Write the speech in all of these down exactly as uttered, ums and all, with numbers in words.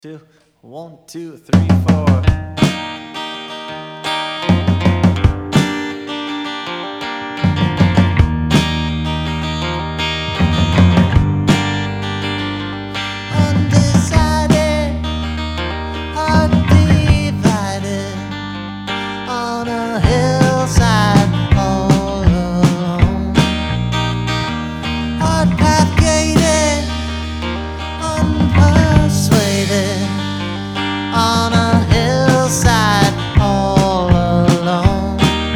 two, one, two, three, four. Undecided, undivided, on a hillside all alone. Hard path gated, unpersuaded, on a hillside all alone.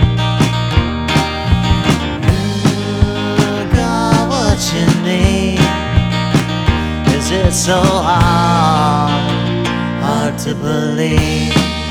You got what you need. Is it so hard, hard to believe?